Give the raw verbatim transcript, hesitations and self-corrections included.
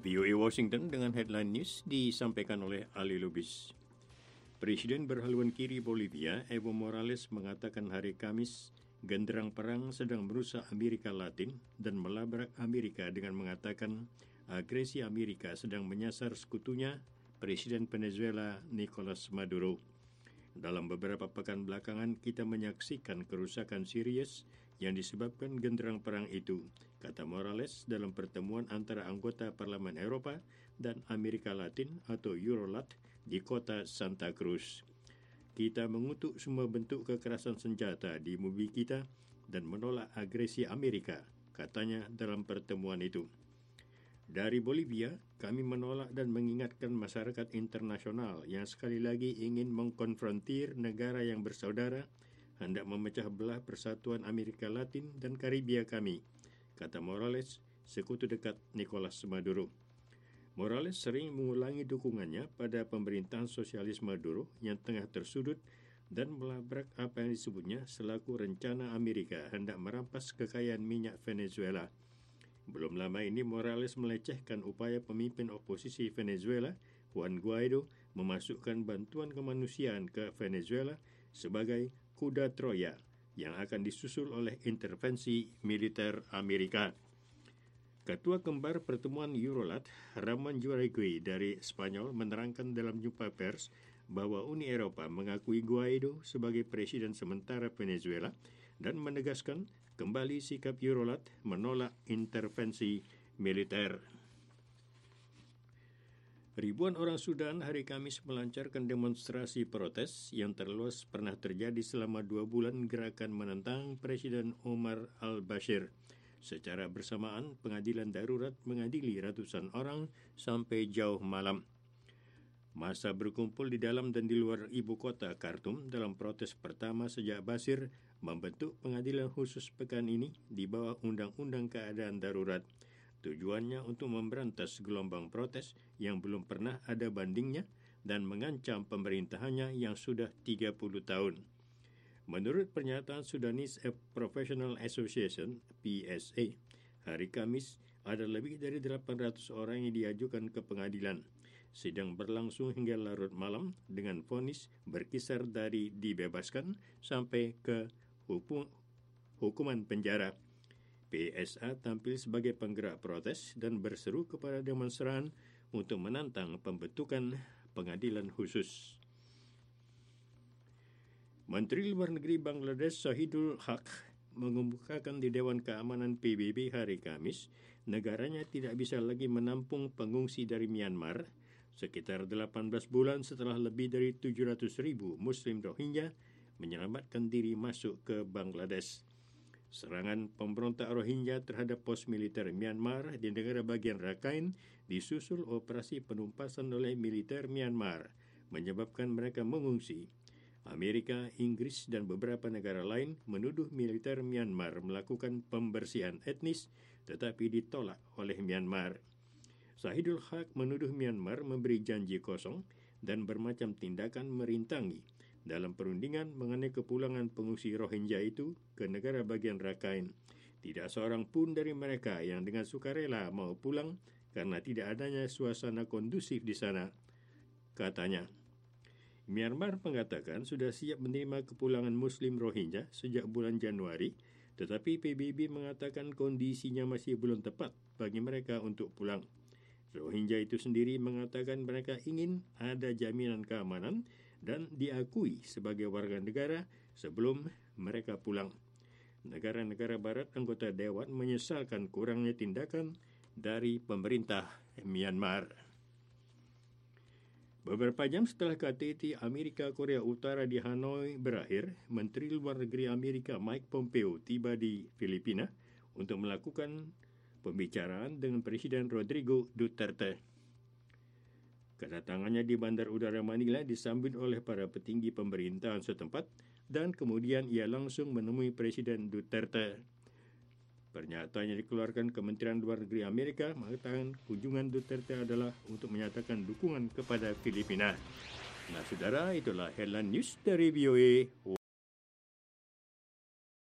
V O A Washington dengan headline news disampaikan oleh Ali Lubis. Presiden berhaluan kiri Bolivia, Evo Morales, mengatakan hari Kamis genderang perang sedang merusak Amerika Latin dan melabrak Amerika dengan mengatakan agresi Amerika sedang menyasar sekutunya, Presiden Venezuela Nicolas Maduro. Dalam beberapa pekan belakangan, kita menyaksikan kerusakan serius yang disebabkan genderang perang itu, kata Morales dalam pertemuan antara anggota Parlemen Eropa dan Amerika Latin atau Eurolat di kota Santa Cruz. Kita mengutuk semua bentuk kekerasan senjata di bumi kita dan menolak agresi Amerika, katanya dalam pertemuan itu. Dari Bolivia, kami menolak dan mengingatkan masyarakat internasional yang sekali lagi ingin mengkonfrontir negara yang bersaudara hendak memecah belah persatuan Amerika Latin dan Karibia kami, kata Morales, sekutu dekat Nicolas Maduro. Morales sering mengulangi dukungannya pada pemerintahan sosialis Maduro yang tengah tersudut dan melabrak apa yang disebutnya selaku rencana Amerika hendak merampas kekayaan minyak Venezuela. Belum lama ini Morales melecehkan upaya pemimpin oposisi Venezuela, Juan Guaido, memasukkan bantuan kemanusiaan ke Venezuela sebagai kuda Troya yang akan disusul oleh intervensi militer Amerika. Ketua kembar pertemuan Eurolat, Ramon Jauregui dari Spanyol, menerangkan dalam jumpa pers bahwa Uni Eropa mengakui Guaido sebagai presiden sementara Venezuela dan menegaskan kembali sikap Eurolat menolak intervensi militer. Ribuan orang Sudan hari Kamis melancarkan demonstrasi protes yang terluas pernah terjadi selama dua bulan gerakan menentang Presiden Omar al-Bashir. Secara bersamaan, pengadilan darurat mengadili ratusan orang sampai jauh malam. Massa berkumpul di dalam dan di luar ibu kota Khartoum dalam protes pertama sejak Bashir membentuk pengadilan khusus pekan ini di bawah Undang-Undang Keadaan Darurat. Tujuannya untuk memberantas gelombang protes yang belum pernah ada bandingnya dan mengancam pemerintahannya yang sudah tiga puluh tahun. Menurut pernyataan Sudanese Professional Association, P S A, hari Kamis ada lebih dari delapan ratus orang yang diajukan ke pengadilan. Sidang berlangsung hingga larut malam dengan vonis berkisar dari dibebaskan sampai ke hukum, hukuman penjara. P S A tampil sebagai penggerak protes dan berseru kepada demonstran untuk menantang pembentukan pengadilan khusus. Menteri Luar Negeri Bangladesh Shahidul Haq mengemukakan di Dewan Keamanan P B B hari Kamis, negaranya tidak bisa lagi menampung pengungsi dari Myanmar, sekitar delapan belas bulan setelah lebih dari tujuh ratus ribu Muslim Rohingya menyelamatkan diri masuk ke Bangladesh. Serangan pemberontak Rohingya terhadap pos militer Myanmar di negara bagian Rakhine disusul operasi penumpasan oleh militer Myanmar, menyebabkan mereka mengungsi. Amerika, Inggris, dan beberapa negara lain menuduh militer Myanmar melakukan pembersihan etnis, tetapi ditolak oleh Myanmar. Shahidul Haq menuduh Myanmar memberi janji kosong dan bermacam tindakan merintangi dalam perundingan mengenai kepulangan pengungsi Rohingya itu ke negara bagian Rakhine. Tidak seorang pun dari mereka yang dengan sukarela mau pulang karena tidak adanya suasana kondusif di sana, katanya. Myanmar mengatakan sudah siap menerima kepulangan Muslim Rohingya sejak bulan Januari, tetapi P B B mengatakan kondisinya masih belum tepat bagi mereka untuk pulang. Rohingya itu sendiri mengatakan mereka ingin ada jaminan keamanan dan diakui sebagai warga negara sebelum mereka pulang. Negara-negara barat anggota Dewan menyesalkan kurangnya tindakan dari pemerintah Myanmar. Beberapa jam setelah K T T Amerika Korea Utara di Hanoi berakhir, Menteri Luar Negeri Amerika Mike Pompeo tiba di Filipina untuk melakukan pembicaraan dengan Presiden Rodrigo Duterte. Kedatangannya di Bandar Udara Manila disambut oleh para petinggi pemerintahan setempat dan kemudian ia langsung menemui Presiden Duterte. Pernyataan yang dikeluarkan Kementerian Luar Negeri Amerika mengatakan kunjungan Duterte adalah untuk menyatakan dukungan kepada Filipina. Nah, saudara, itulah headline news dari V O A.